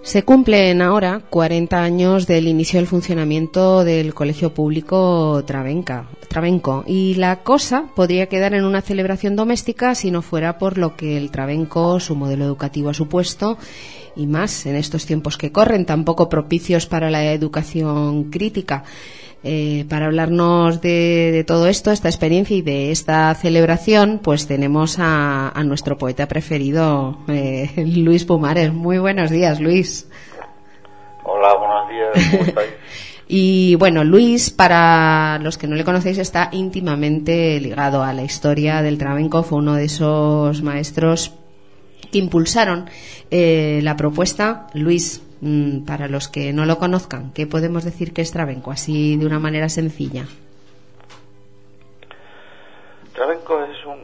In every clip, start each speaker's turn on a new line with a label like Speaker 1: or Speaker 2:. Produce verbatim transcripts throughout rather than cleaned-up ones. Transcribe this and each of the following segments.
Speaker 1: Se cumplen ahora cuarenta años del inicio del funcionamiento del Colegio Público Travenca, Travenco, y la cosa podría quedar en una celebración doméstica si no fuera por lo que el Travenco, su modelo educativo, ha supuesto, y más en estos tiempos que corren, tan poco propicios para la educación crítica. Eh, para hablarnos de, de todo esto, esta experiencia y de esta celebración, pues tenemos a, a nuestro poeta preferido, eh, Luis Pumares. Muy buenos días, Luis.
Speaker 2: Hola, buenos días, ¿cómo estáis?
Speaker 1: Y bueno, Luis, para los que no le conocéis, está íntimamente ligado a la historia del Travenco. Fue uno de esos maestros que impulsaron eh, la propuesta. Luis, para los que no lo conozcan, ¿qué podemos decir que es Travenco, así de una manera sencilla?
Speaker 2: Travenco es un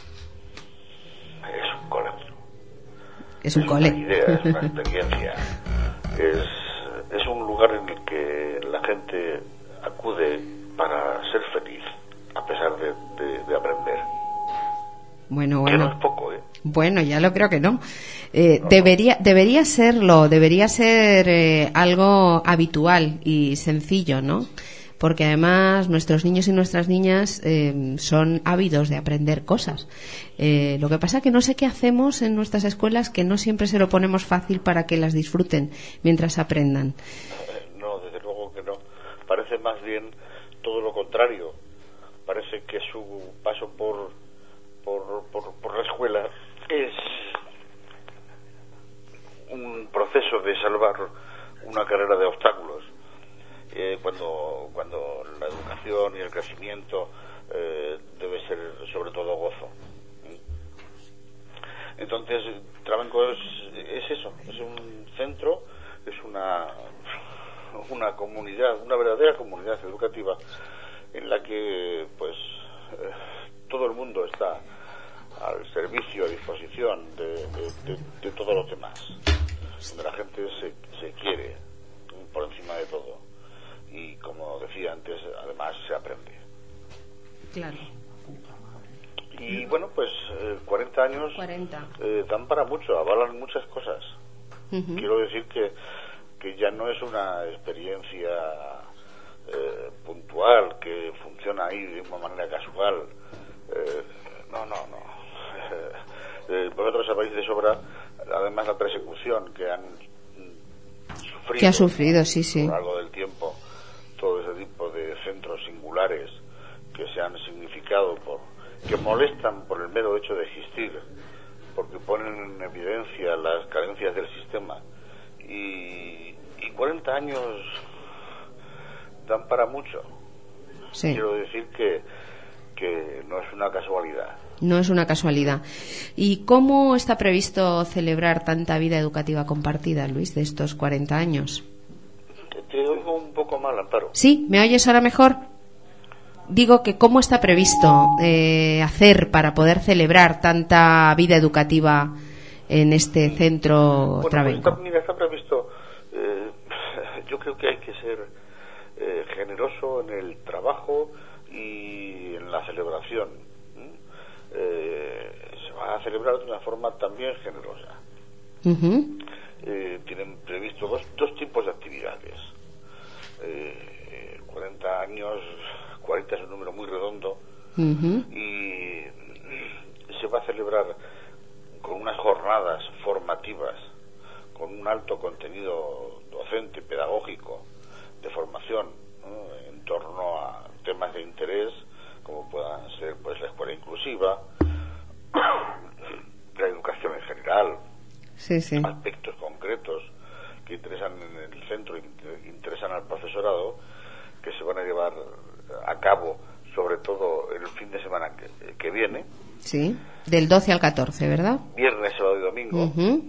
Speaker 2: es un cole.
Speaker 1: Es un
Speaker 2: es
Speaker 1: cole.
Speaker 2: Una idea, es una experiencia. es, es un lugar en el que la gente acude para ser feliz, a pesar de, de, de aprender.
Speaker 1: Bueno, bueno.
Speaker 2: Que no es poco, ¿eh?
Speaker 1: Bueno, ya lo creo que no. Eh,
Speaker 2: no
Speaker 1: debería, debería serlo, debería ser eh, algo habitual y sencillo, ¿no? Porque además nuestros niños y nuestras niñas eh, son ávidos de aprender cosas. Eh, lo que pasa es que no sé qué hacemos en nuestras escuelas, que no siempre se lo ponemos fácil para que las disfruten mientras aprendan.
Speaker 2: No, desde luego que no. Parece más bien todo lo contrario. Parece que su paso por por, por, por la escuela es un proceso de salvar una carrera de obstáculos, eh, cuando cuando la educación y el crecimiento eh, debe ser sobre todo gozo. Entonces Travenco es, es eso, es un centro, es una una comunidad, una verdadera comunidad educativa en la que pues eh, todo el mundo está al servicio, a disposición de, de, de, de todos los demás, donde la gente se, se quiere por encima de todo y, como decía antes, además se aprende.
Speaker 1: Claro.
Speaker 2: Y bueno, pues eh, cuarenta años
Speaker 1: cuarenta.
Speaker 2: Eh, dan para mucho, avalan muchas cosas.
Speaker 1: Uh-huh.
Speaker 2: Quiero decir que, que ya no es una experiencia eh, puntual que funciona ahí de una manera casual. Eh, no, no, no. Eh, vosotros sabéis de sobra, además, la persecución que han sufrido,
Speaker 1: que ha sufrido, sí, sí,
Speaker 2: a lo largo del tiempo, todo ese tipo de centros singulares que se han significado por, que molestan por el mero hecho de existir, porque ponen en evidencia las carencias del sistema, y, y cuarenta años dan para mucho.
Speaker 1: Sí.
Speaker 2: Quiero decir que que no es una casualidad.
Speaker 1: No es una casualidad. ¿Y cómo está previsto celebrar tanta vida educativa compartida, Luis, de estos cuarenta años?
Speaker 2: Te oigo un poco mal, Amparo.
Speaker 1: ¿Sí? ¿Me oyes ahora mejor? Digo que cómo está previsto eh, hacer para poder celebrar tanta vida educativa en este centro
Speaker 2: bueno,
Speaker 1: Travenco.
Speaker 2: Pues está, mira, está previsto. Eh, yo creo que hay que ser eh, generoso en el trabajo y en la celebración. ¿Mm? Eh, se va a celebrar de una forma también generosa.
Speaker 1: Uh-huh.
Speaker 2: Eh, tienen previsto dos, dos tipos de actividades. Eh, cuarenta años, cuarenta es un número muy redondo,
Speaker 1: uh-huh.
Speaker 2: y se va a celebrar con unas jornadas formativas, con un alto contenido docente, pedagógico, de formación, ¿no?, en torno a temas de interés, como puedan ser pues la escuela inclusiva, la educación en general,
Speaker 1: sí, sí.
Speaker 2: aspectos concretos que interesan en el centro y interesan al profesorado, que se van a llevar a cabo sobre todo el fin de semana que, que viene.
Speaker 1: Sí, del doce al catorce, ¿verdad?
Speaker 2: Viernes, sábado y domingo.
Speaker 1: Uh-huh.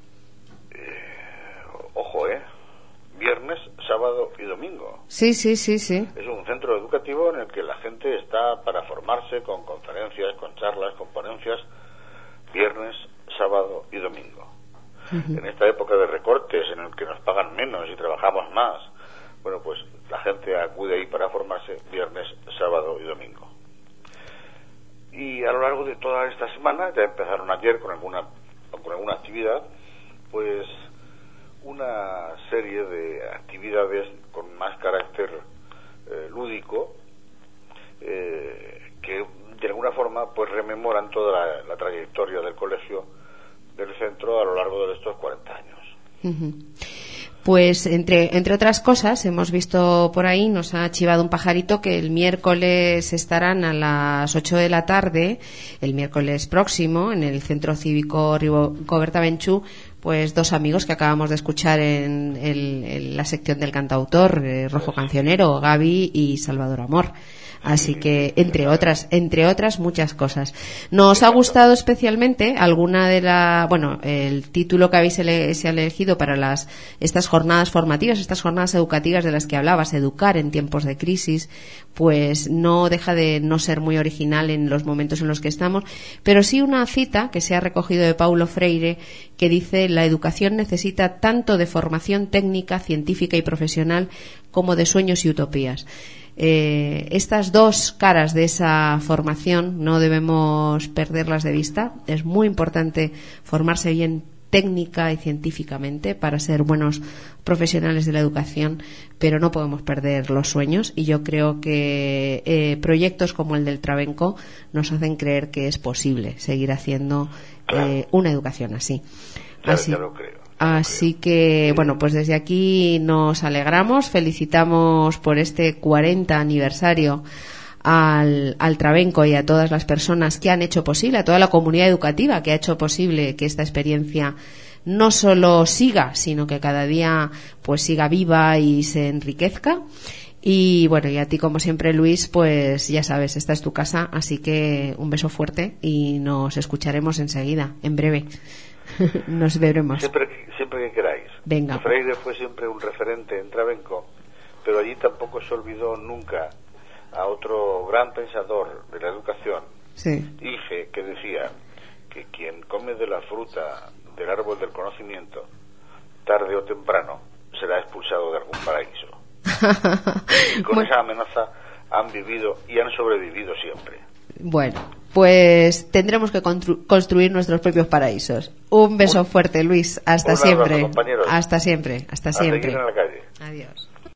Speaker 2: Eh, ojo, ¿eh? Viernes, sábado y domingo.
Speaker 1: Sí, sí, sí, sí.
Speaker 2: Es un centro educativo en el que la gente está para formarse con conferencias, con charlas, con ponencias, viernes, sábado y domingo. Uh-huh. En esta época de recortes, en el que nos pagan menos y trabajamos más, bueno, pues la gente acude ahí para formarse viernes, sábado y domingo. Y a lo largo de toda esta semana, ya empezaron ayer con alguna con alguna actividad, pues una serie de actividades con más carácter eh, lúdico, eh, que de alguna forma pues rememoran toda la, la trayectoria del colegio del centro a lo largo de estos cuarenta años.
Speaker 1: Uh-huh. Pues entre, entre otras cosas, hemos visto por ahí, nos ha chivado un pajarito que el miércoles estarán a las ocho de la tarde, el miércoles próximo, en el Centro Cívico Rigoberta Benchú, pues dos amigos que acabamos de escuchar en, el, en la sección del cantautor, eh, Rojo Cancionero, Gaby y Salvador Amor. Así que, entre otras, entre otras muchas cosas. ¿Nos ha gustado especialmente alguna de la, bueno, el título que habéis ele- se ha elegido para las, estas jornadas formativas, estas jornadas educativas de las que hablabas, educar en tiempos de crisis, pues no deja de no ser muy original en los momentos en los que estamos, pero sí una cita que se ha recogido de Paulo Freire que dice: la educación necesita tanto de formación técnica, científica y profesional como de sueños y utopías. Eh, estas dos caras de esa formación no debemos perderlas de vista. Es muy importante formarse bien técnica y científicamente para ser buenos profesionales de la educación, pero no podemos perder los sueños, y yo creo que eh, proyectos como el del Trabenco nos hacen creer que es posible seguir haciendo eh, una educación así.
Speaker 2: Ya,
Speaker 1: así
Speaker 2: ya lo creo.
Speaker 1: Así que, bueno, pues desde aquí nos alegramos, felicitamos por este cuarenta aniversario al, al Trabenco y a todas las personas que han hecho posible, a toda la comunidad educativa que ha hecho posible que esta experiencia no solo siga, sino que cada día pues siga viva y se enriquezca. Y bueno, y a ti como siempre, Luis, pues ya sabes, esta es tu casa, así que un beso fuerte y nos escucharemos enseguida, en breve. Nos veremos.
Speaker 2: Siempre, siempre que queráis.
Speaker 1: Venga.
Speaker 2: Freire fue siempre un referente en Trabenco, pero allí tampoco se olvidó nunca a otro gran pensador de la educación,
Speaker 1: sí.
Speaker 2: Ige, que decía que quien come de la fruta del árbol del conocimiento, tarde o temprano será expulsado de algún paraíso. Y con bueno. esa amenaza han vivido y han sobrevivido siempre.
Speaker 1: Bueno, pues tendremos que constru- construir nuestros propios paraísos. Un beso fuerte, Luis. Hasta
Speaker 2: un
Speaker 1: siempre.
Speaker 2: Abrazo, compañeros.
Speaker 1: Hasta siempre. Hasta
Speaker 2: a
Speaker 1: siempre.
Speaker 2: Seguir en la calle.
Speaker 1: Adiós.